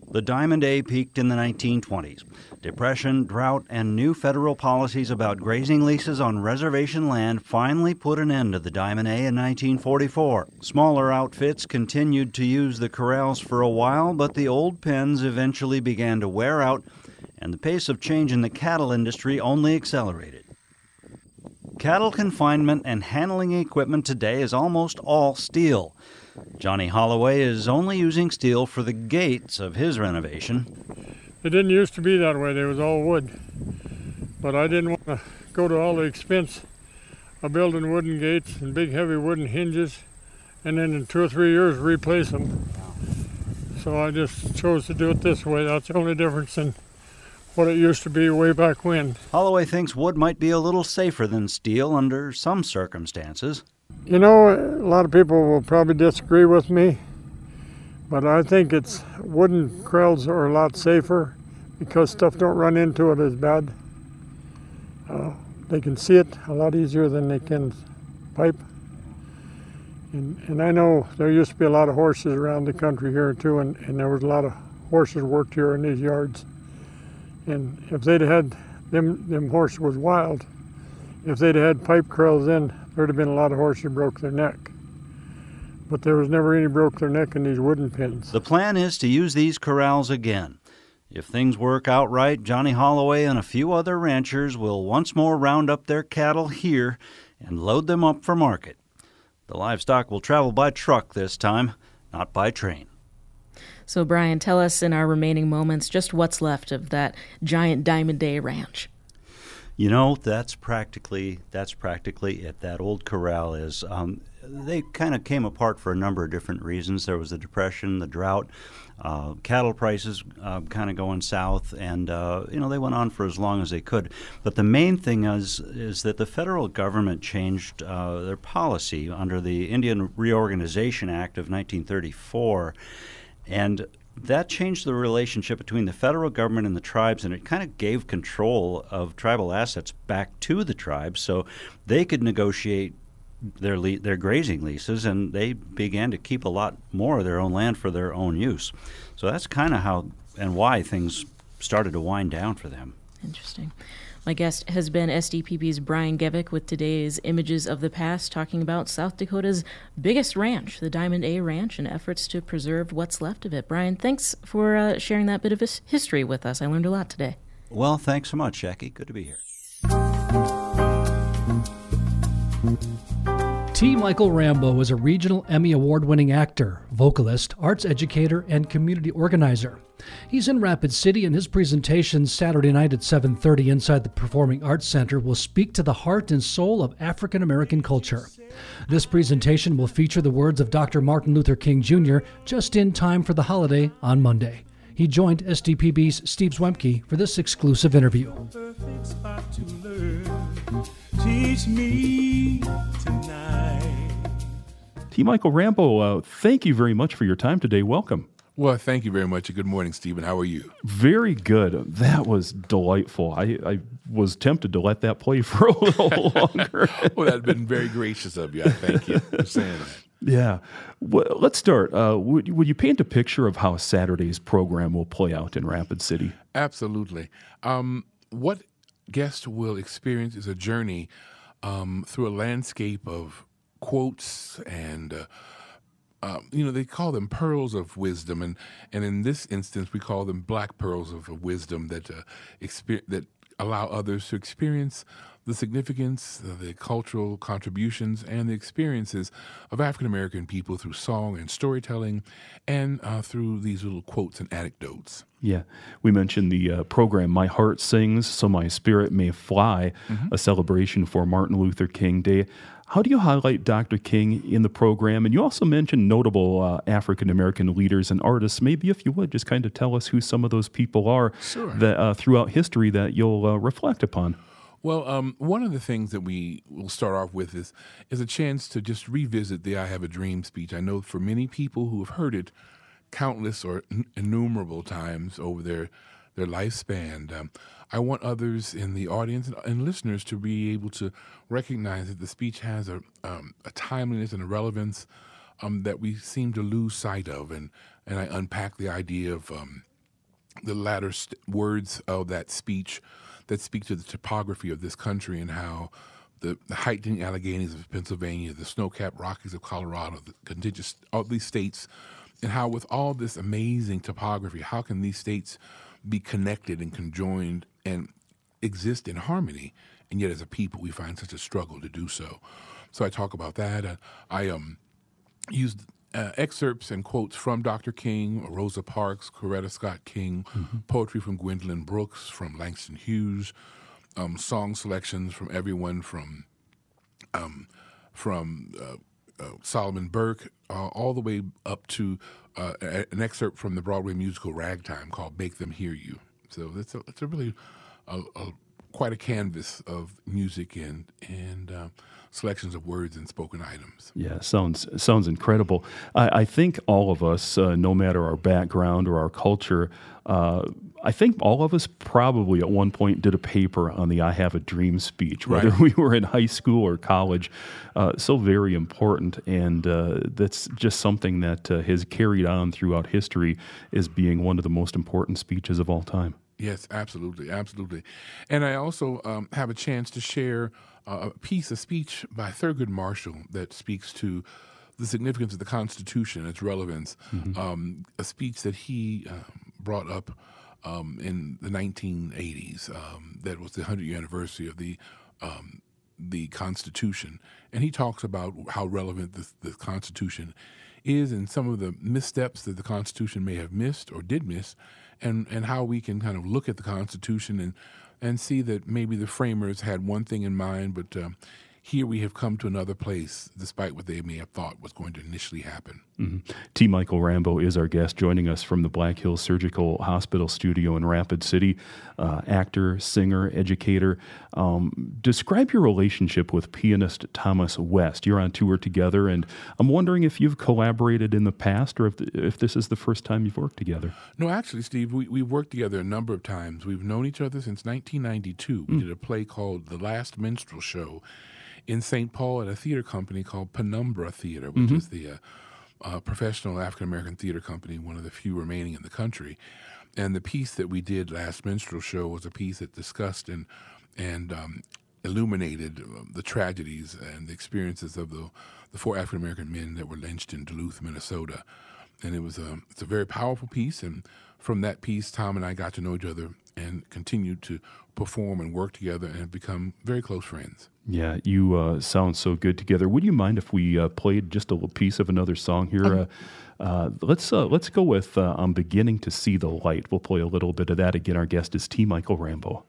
The Diamond A peaked in the nineteen twenties. Depression, drought, and new federal policies about grazing leases on reservation land finally put an end to the Diamond A in nineteen forty-four. Smaller outfits continued to use the corrals for a while, but the old pens eventually began to wear out, and the pace of change in the cattle industry only accelerated. Cattle confinement and handling equipment today is almost all steel. Johnny Holloway is only using steel for the gates of his renovation. It didn't used to be that way. They was all wood. But I didn't want to go to all the expense of building wooden gates and big heavy wooden hinges and then in two or three years replace them. So I just chose to do it this way. That's the only difference in what it used to be way back when. Holloway thinks wood might be a little safer than steel under some circumstances. You know, a lot of people will probably disagree with me, but I think it's wooden corrals are a lot safer because stuff don't run into it as bad. Uh, they can see it a lot easier than they can pipe. And, and I know there used to be a lot of horses around the country here too, and, and there was a lot of horses worked here in these yards. And if they'd had, them, them horses was wild, if they'd had pipe corrals in, there'd have been a lot of horses that broke their neck. But there was never any broke their neck in these wooden pens. The plan is to use these corrals again. If things work out right, Johnny Holloway and a few other ranchers will once more round up their cattle here and load them up for market. The livestock will travel by truck this time, not by train. So, Brian, tell us in our remaining moments just what's left of that giant Diamond A ranch. You know, that's practically that's practically it. That old corral is. Um, they kind of came apart for a number of different reasons. There was the Depression, the drought, uh, cattle prices uh, kind of going south, and uh, you know they went on for as long as they could. But the main thing is is that the federal government changed uh, their policy under the Indian Reorganization Act of nineteen thirty-four. And that changed the relationship between the federal government and the tribes, and it kind of gave control of tribal assets back to the tribes so they could negotiate their le- their grazing leases, and they began to keep a lot more of their own land for their own use. So that's kind of how and why things started to wind down for them. Interesting. My guest has been S D P B's Brian Gevick with today's Images of the Past, talking about South Dakota's biggest ranch, the Diamond A Ranch, and efforts to preserve what's left of it. Brian, thanks for uh, sharing that bit of his history with us. I learned a lot today. Well, thanks so much, Jackie. Good to be here. T. Michael Rambo is a regional Emmy Award-winning actor, vocalist, arts educator, and community organizer. He's in Rapid City, and his presentation Saturday night at seven thirty inside the Performing Arts Center will speak to the heart and soul of African American culture. This presentation will feature the words of Doctor Martin Luther King Junior just in time for the holiday on Monday. He joined S D P B's Steve Zwemke for this exclusive interview. Teach me tonight. T. Michael Rambo, uh, thank you very much for your time today. Welcome. Well, thank you very much. Good morning, Stephen. How are you? Very good. That was delightful. I, I was tempted to let that play for a little longer. Well, that'd been very gracious of you. I thank you for saying that. Yeah. Well, let's start. Uh, would, would you paint a picture of how Saturday's program will play out in Rapid City? Absolutely. Um, what guests will experience is a journey um, through a landscape of quotes and uh, Um, you know, they call them pearls of wisdom, and, and in this instance, we call them black pearls of wisdom that uh, exper- that allow others to experience the significance, uh, the cultural contributions, and the experiences of African American people through song and storytelling, and uh, through these little quotes and anecdotes. Yeah. We mentioned the uh, program My Heart Sings, So My Spirit May Fly, mm-hmm. a celebration for Martin Luther King Day. How do you highlight Doctor King in the program? And you also mentioned notable uh, African-American leaders and artists. Maybe if you would, just kind of tell us who some of those people are Sure. that uh, throughout history that you'll uh, reflect upon. Well, um, one of the things that we will start off with is is a chance to just revisit the I Have a Dream speech. I know for many people who have heard it countless or n- innumerable times over their their lifespan, um, I want others in the audience and, and listeners to be able to recognize that the speech has a, um, a timeliness and a relevance um, that we seem to lose sight of. And, and I unpack the idea of um, the latter st- words of that speech that speak to the topography of this country and how the, the heightening Alleghenies of Pennsylvania, the snow-capped Rockies of Colorado, the contiguous all these states, and how with all this amazing topography, how can these states be connected and conjoined and exist in harmony? And yet, as a people, we find such a struggle to do so. So I talk about that. Uh, I um, used uh, excerpts and quotes from Doctor King, Rosa Parks, Coretta Scott King, mm-hmm. poetry from Gwendolyn Brooks, from Langston Hughes, um, song selections from everyone from um, from uh, uh, Solomon Burke, uh, all the way up to uh, a, an excerpt from the Broadway musical Ragtime called "Make Them Hear You." So it's a, it's a really a, a, quite a canvas of music and and uh, selections of words and spoken items. Yeah, sounds sounds incredible. I, I think all of us, uh, no matter our background or our culture, uh, I think all of us probably at one point did a paper on the I Have a Dream speech, whether Right. we were in high school or college. Uh, so very important, and uh, that's just something that uh, has carried on throughout history as being one of the most important speeches of all time. Yes, absolutely, absolutely. And I also um, have a chance to share uh, a piece, a speech by Thurgood Marshall that speaks to the significance of the Constitution, its relevance, mm-hmm. um, a speech that he uh, brought up um, in the nineteen eighties. Um, that was the hundredth-year anniversary of the um, the Constitution. And he talks about how relevant the, the Constitution is and some of the missteps that the Constitution may have missed or did miss, and, and how we can kind of look at the Constitution and, and see that maybe the framers had one thing in mind, but um, here we have come to another place, despite what they may have thought was going to initially happen. Mm-hmm. T. Michael Rambo is our guest, joining us from the Black Hills Surgical Hospital studio in Rapid City. Uh, actor, singer, educator. Um, describe your relationship with pianist Thomas West. You're on tour together, and I'm wondering if you've collaborated in the past or if, the, if this is the first time you've worked together. No, actually, Steve, we, we've worked together a number of times. We've known each other since nineteen ninety-two. We mm. did a play called The Last Minstrel Show in Saint Paul at a theater company called Penumbra Theater, which mm-hmm. is the uh, uh, professional African-American theater company, one of the few remaining in the country. And the piece that we did, Last Minstrel Show, was a piece that discussed and and um, illuminated the tragedies and the experiences of the, the four African-American men that were lynched in Duluth, Minnesota. And it was a, it's a very powerful piece, and from that piece, Tom and I got to know each other and continued to perform and work together and have become very close friends. Yeah, you uh, sound so good together. Would you mind if we uh, played just a little piece of another song here? Um, uh, uh, let's uh, let's go with uh, I'm Beginning to See the Light. We'll play a little bit of that. Again, our guest is T. Michael Rambo.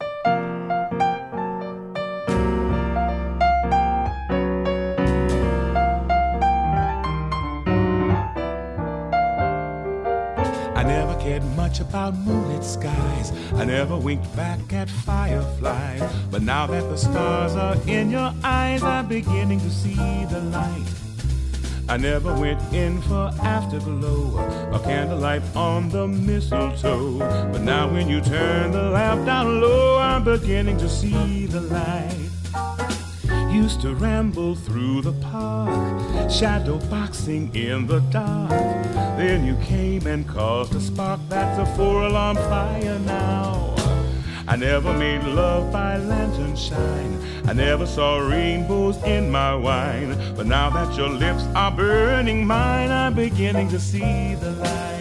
I never cared much about moonlit skies. I never winked back at fireflies. But now that the stars are in your eyes, I'm beginning to see the light. I never went in for afterglow, a candlelight on the mistletoe. But now when you turn the lamp down low, I'm beginning to see the light. Used to ramble through the park, shadow boxing in the dark. Then you came and caused a spark, that's a four-alarm fire now. I never made love by lantern shine. I never saw rainbows in my wine. But now that your lips are burning mine, I'm beginning to see the light.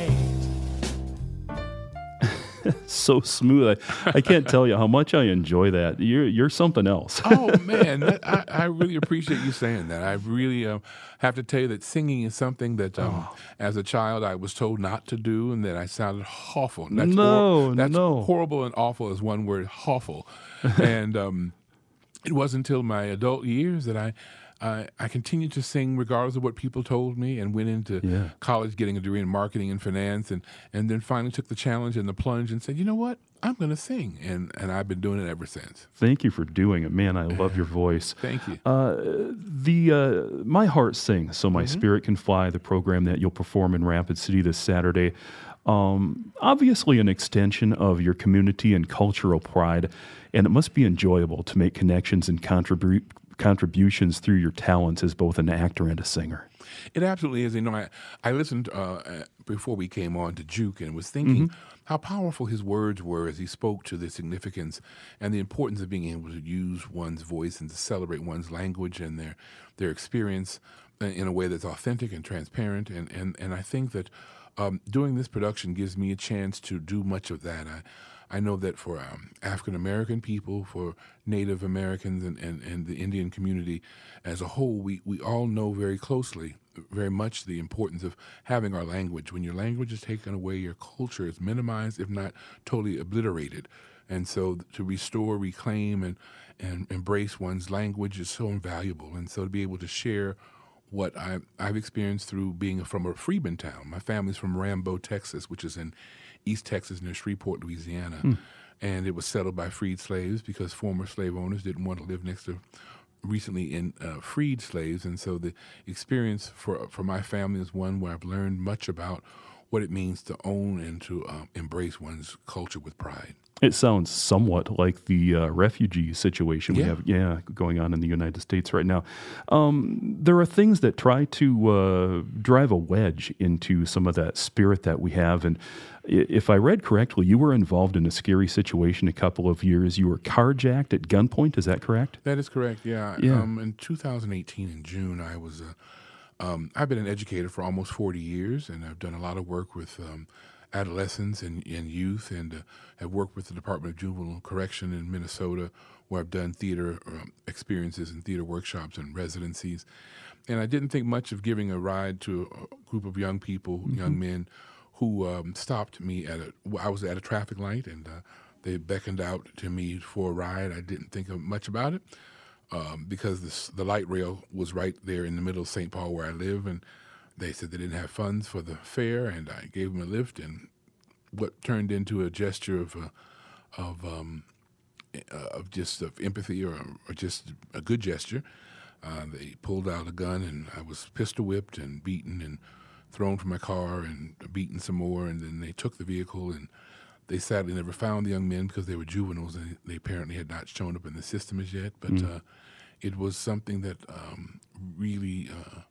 So smooth. I, I can't tell you how much I enjoy that. You're you're something else. Oh, man. That, I, I really appreciate you saying that. I really uh, have to tell you that singing is something that um, oh. as a child I was told not to do and that I sounded awful. That's no, hor- that's no. horrible and awful is one word, awful. And um, it wasn't until my adult years that I I, I continued to sing regardless of what people told me, and went into yeah. college getting a degree in marketing and finance, and, and then finally took the challenge and the plunge and said, you know what, I'm going to sing, and, and I've been doing it ever since. Thank you for doing it. Man, I love your voice. Thank you. Uh, the uh, My Heart Sings, So My mm-hmm. Spirit Can Fly, the program that you'll perform in Rapid City this Saturday. Um, obviously an extension of your community and cultural pride, and it must be enjoyable to make connections and contribute contributions through your talents as both an actor and a singer. It absolutely is. You know, I, I listened uh, before we came on to Juke and was thinking Mm-hmm. how powerful his words were as he spoke to the significance and the importance of being able to use one's voice and to celebrate one's language and their their experience in a way that's authentic and transparent. And, and, and I think that um, doing this production gives me a chance to do much of that. I, I know that for um, African-American people, for Native Americans and, and, and the Indian community as a whole, we, we all know very closely, very much the importance of having our language. When your language is taken away, your culture is minimized, if not totally obliterated. And so to restore, reclaim, and, and embrace one's language is so invaluable. And so to be able to share what I've, I've experienced through being from a freedman town. My family's from Rambo, Texas, which is in East Texas near Shreveport, Louisiana. Hmm. And it was settled by freed slaves because former slave owners didn't want to live next to recently in uh, freed slaves. And so the experience for for my family is one where I've learned much about what it means to own and to um, embrace one's culture with pride. It sounds somewhat like the uh, refugee situation we Yeah. have, yeah, going on in the United States right now. Um, there are things that try to uh, drive a wedge into some of that spirit that we have. And i- if I read correctly, you were involved in a scary situation a couple of years. You were carjacked at gunpoint. Is that correct? That is correct, yeah. Yeah. Um, in two thousand eighteen, in June, I was, uh, um, I've been an educator for almost forty years, and I've done a lot of work with um, adolescents and, and youth, and uh, have worked with the Department of Juvenile Correction in Minnesota, where I've done theater um, experiences and theater workshops and residencies. And I didn't think much of giving a ride to a group of young people, young men, who um, stopped me at a, I was at a traffic light, and uh, they beckoned out to me for a ride. I didn't think of much about it um, because this, the light rail was right there in the middle of Saint Paul where I live, and they said they didn't have funds for the fare, and I gave them a lift, and what turned into a gesture of uh, of um, uh, of just of empathy or, or just a good gesture. Uh, they pulled out a gun, and I was pistol whipped and beaten and thrown from my car and beaten some more, and then they took the vehicle, and they sadly never found the young men because they were juveniles and they apparently had not shown up in the system as yet. But Mm. uh, it was something that um, really, uh,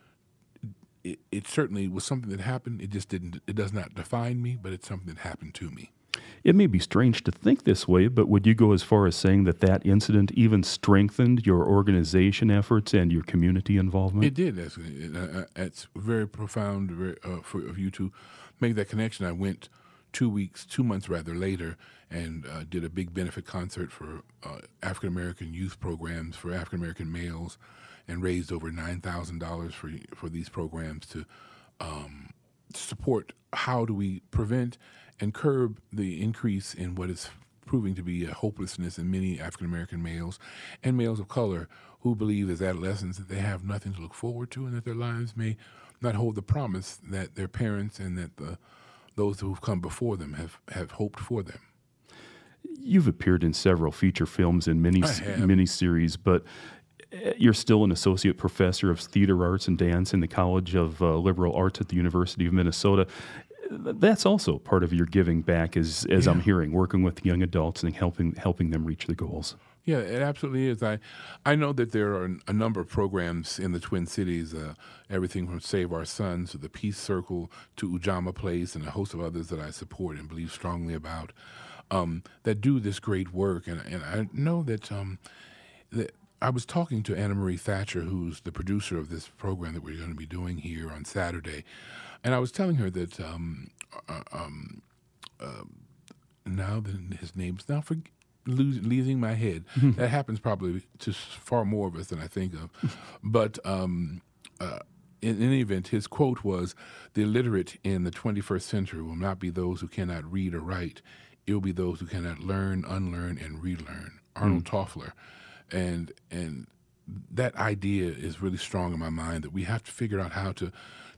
it, it certainly was something that happened. It just didn't, it does not define me, but it's something that happened to me. It may be strange to think this way, but would you go as far as saying that that incident even strengthened your organization efforts and your community involvement? It did. That's, it, uh, it's very profound very, uh, for of you to make that connection. I went two weeks, two months rather later, and uh, did a big benefit concert for uh, African American youth programs for African American males, and raised over nine thousand dollars for for these programs to um, support. How do we prevent and curb the increase in what is proving to be a hopelessness in many African American males and males of color who believe as adolescents that they have nothing to look forward to and that their lives may not hold the promise that their parents and that the those who've come before them have, have hoped for them. You've appeared in several feature films and mini I have. miniseries, but uh, you're still an associate professor of theater arts and dance in the College of uh, Liberal Arts at the University of Minnesota. That's also part of your giving back, as as I'm Yeah. hearing, working with young adults and helping helping them reach their goals. Yeah, it absolutely is. I, I know that there are a number of programs in the Twin Cities, uh, everything from Save Our Sons to the Peace Circle to Ujama Place and a host of others that I support and believe strongly about, um, that do this great work. And, and I know that, um, that I was talking to Anna Marie Thatcher, who's the producer of this program that we're going to be doing here on Saturday, and I was telling her that um, uh, um, uh, now that his name's now for. Losing, losing my head. That happens probably to s- far more of us than I think of. But um, uh, in any event, his quote was, "The illiterate in the twenty-first century will not be those who cannot read or write. It will be those who cannot learn, unlearn, and relearn." Arnold Toffler. And and that idea is really strong in my mind that we have to figure out how to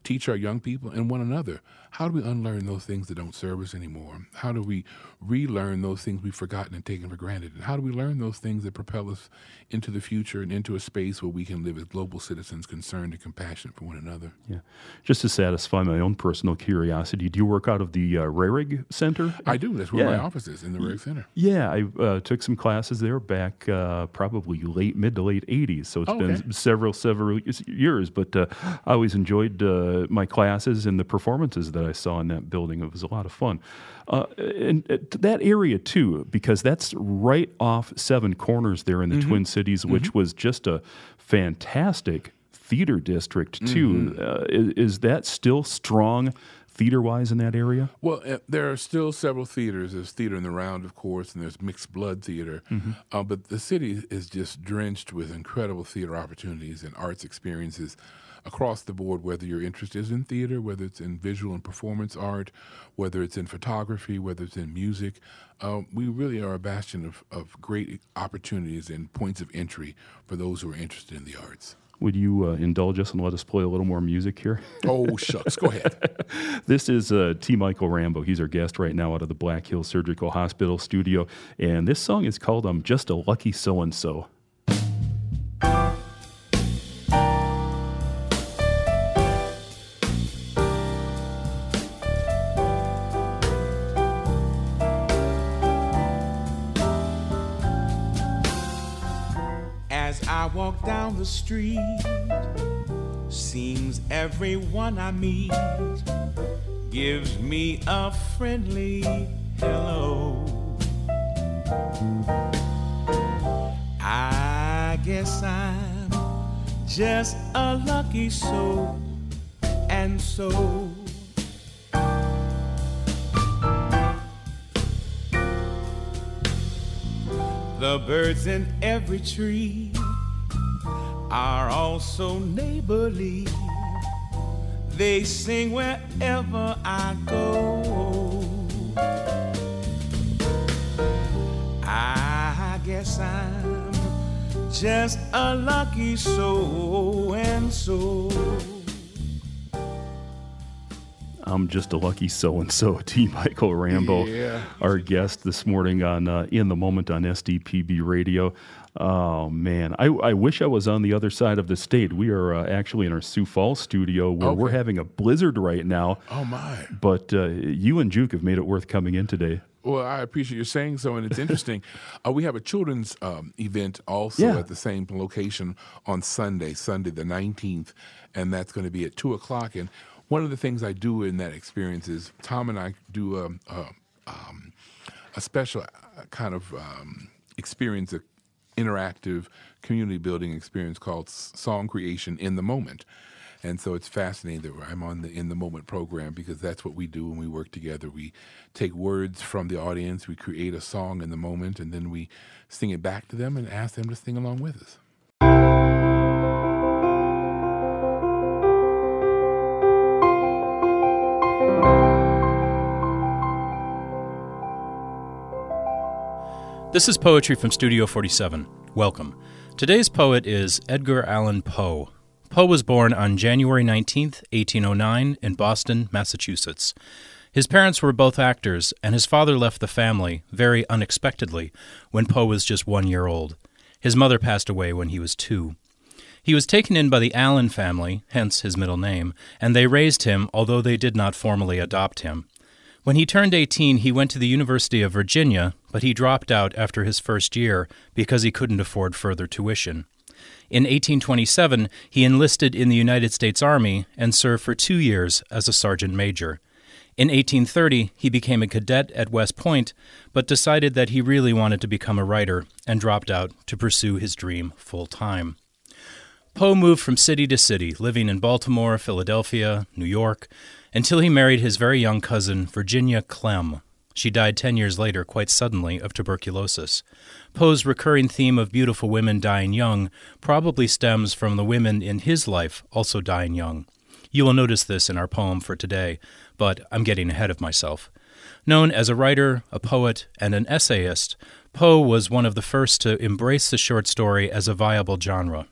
teach our young people and one another. How do we unlearn those things that don't serve us anymore? How do we relearn those things we've forgotten and taken for granted? And how do we learn those things that propel us into the future and into a space where we can live as global citizens concerned and compassionate for one another? Yeah. Just to satisfy my own personal curiosity, do you work out of the uh, Rarig Center? I do. That's where yeah. my office is, in the Rarig Center. Yeah, I uh, took some classes there back uh, probably late, mid to late eighties. So it's Oh, been okay. several, several years. But uh, I always enjoyed uh, my classes and the performances that I saw in that building. It was a lot of fun. Uh, and uh, that area, too, because that's right off Seven Corners there in the Mm-hmm. Twin Cities, which Mm-hmm. was just a fantastic theater district, too. Mm-hmm. Uh, is, is that still strong theater-wise in that area? Well, uh, there are still several theaters. There's Theater in the Round, of course, and there's Mixed Blood Theater. Mm-hmm. Uh, but the city is just drenched with incredible theater opportunities and arts experiences across the board, whether you're interested in theater, whether it's in visual and performance art, whether it's in photography, whether it's in music. Uh, we really are a bastion of, of great opportunities and points of entry for those who are interested in the arts. Would you uh, indulge us and let us play a little more music here? Oh, shucks. Go ahead. This is uh, T. Michael Rambo. He's our guest right now out of the Black Hills Surgical Hospital studio. And this song is called I'm Just a Lucky So-and-So. As I walk down the street, seems everyone I meet gives me a friendly hello. I guess I'm just a lucky so and so. The birds in every tree are also neighborly. They sing wherever I go. I guess I'm just a lucky so and so. I'm just a lucky so-and-so. T. Michael Rambo, Yeah. our guest this morning on uh, In the Moment on S D P B Radio. Oh, man. I, I wish I was on the other side of the state. We are uh, actually in our Sioux Falls studio where Okay. we're having a blizzard right now. Oh, my. But uh, you and Juke have made it worth coming in today. Well, I appreciate you saying so, and it's interesting. uh, we have a children's um, event also Yeah. at the same location on Sunday, Sunday the nineteenth, and that's going to be at two o'clock. And one of the things I do in that experience is Tom and I do a, a, um, a special uh, kind of um, experience, an interactive community building experience called S- Song Creation in the Moment. And so it's fascinating that I'm on the In the Moment program because that's what we do when we work together. We take words from the audience, we create a song in the moment, and then we sing it back to them and ask them to sing along with us. This is Poetry from Studio forty-seven. Welcome. Today's poet is Edgar Allan Poe. Poe was born on January nineteenth, eighteen oh nine, in Boston, Massachusetts. His parents were both actors, and his father left the family, very unexpectedly, when Poe was just one year old. His mother passed away when he was two. He was taken in by the Allan family, hence his middle name, and they raised him, although they did not formally adopt him. When he turned eighteen, he went to the University of Virginia, but he dropped out after his first year because he couldn't afford further tuition. In eighteen twenty-seven, he enlisted in the United States Army and served for two years as a sergeant major. In eighteen thirty, he became a cadet at West Point, but decided that he really wanted to become a writer and dropped out to pursue his dream full-time. Poe moved from city to city, living in Baltimore, Philadelphia, New York, until he married his very young cousin, Virginia Clem. She died ten years later, quite suddenly, of tuberculosis. Poe's recurring theme of beautiful women dying young probably stems from the women in his life also dying young. You will notice this in our poem for today, but I'm getting ahead of myself. Known as a writer, a poet, and an essayist, Poe was one of the first to embrace the short story as a viable genre.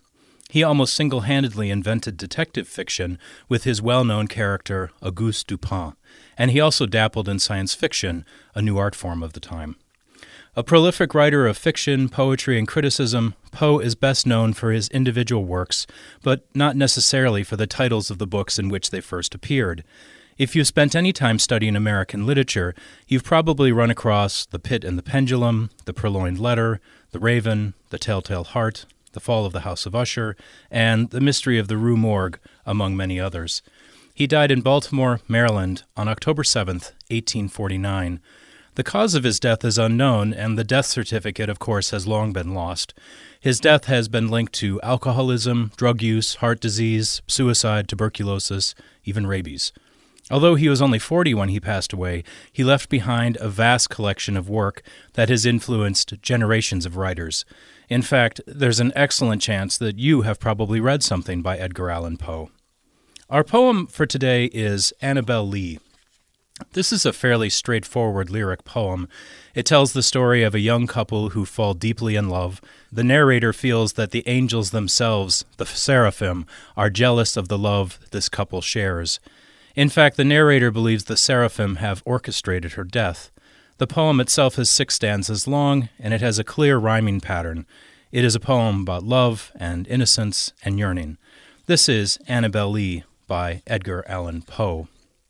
He almost single-handedly invented detective fiction with his well-known character Auguste Dupin, and he also dabbled in science fiction, a new art form of the time. A prolific writer of fiction, poetry, and criticism, Poe is best known for his individual works, but not necessarily for the titles of the books in which they first appeared. If you've spent any time studying American literature, you've probably run across The Pit and the Pendulum, The Purloined Letter, The Raven, The Telltale Heart, The Fall of the House of Usher, and The Mystery of the Rue Morgue, among many others. He died in Baltimore, Maryland, on October seventh, eighteen forty-nine. The cause of his death is unknown, and the death certificate, of course, has long been lost. His death has been linked to alcoholism, drug use, heart disease, suicide, tuberculosis, even rabies. Although he was only forty when he passed away, he left behind a vast collection of work that has influenced generations of writers. In fact, there's an excellent chance that you have probably read something by Edgar Allan Poe. Our poem for today is Annabel Lee. This is a fairly straightforward lyric poem. It tells the story of a young couple who fall deeply in love. The narrator feels that the angels themselves, the seraphim, are jealous of the love this couple shares. In fact, the narrator believes the seraphim have orchestrated her death. The poem itself is six stanzas long, and it has a clear rhyming pattern. It is a poem about love and innocence and yearning. This is Annabel Lee by Edgar Allan Poe.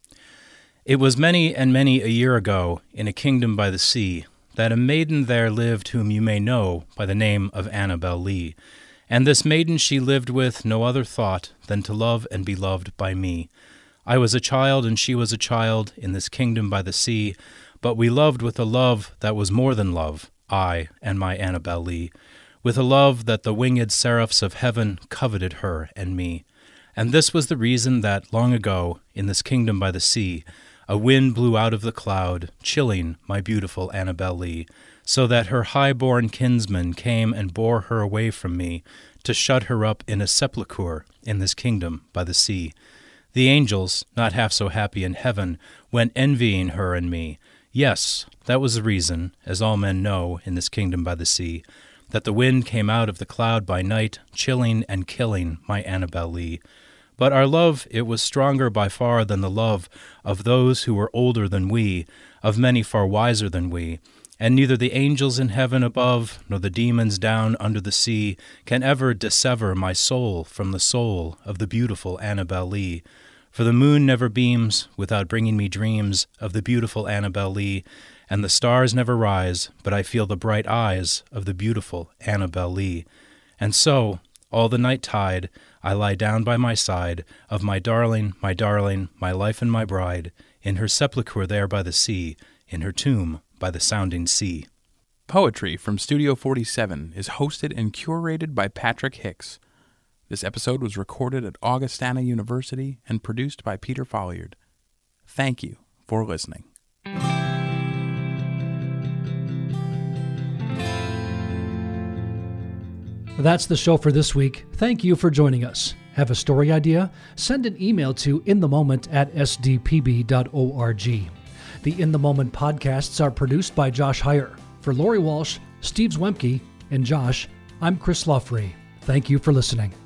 It was many and many a year ago, in a kingdom by the sea, that a maiden there lived whom you may know by the name of Annabel Lee. And this maiden she lived with no other thought than to love and be loved by me. I was a child and she was a child in this kingdom by the sea, but we loved with a love that was more than love, I and my Annabel Lee, with a love that the winged seraphs of heaven coveted her and me. And this was the reason that, long ago, in this kingdom by the sea, a wind blew out of the cloud, chilling my beautiful Annabel Lee, so that her high-born kinsman came and bore her away from me, to shut her up in a sepulchre in this kingdom by the sea. The angels, not half so happy in heaven, went envying her and me. Yes, that was the reason, as all men know in this kingdom by the sea, that the wind came out of the cloud by night, chilling and killing my Annabel Lee. But our love, it was stronger by far than the love of those who were older than we, of many far wiser than we, and neither the angels in heaven above, nor the demons down under the sea, can ever dissever my soul from the soul of the beautiful Annabel Lee. For the moon never beams without bringing me dreams of the beautiful Annabel Lee, and the stars never rise, but I feel the bright eyes of the beautiful Annabel Lee. And so, all the night tide, I lie down by my side of my darling, my darling, my life and my bride, in her sepulchre there by the sea, in her tomb by the sounding sea. Poetry from Studio forty-seven is hosted and curated by Patrick Hicks. This episode was recorded at Augustana University and produced by Peter Folliard. Thank you for listening. That's the show for this week. Thank you for joining us. Have a story idea? Send an email to inthemoment at s d p b dot org. The In the Moment podcasts are produced by Josh Heyer. For Lori Walsh, Steve Zwemke, and Josh, I'm Chris Loughrey. Thank you for listening.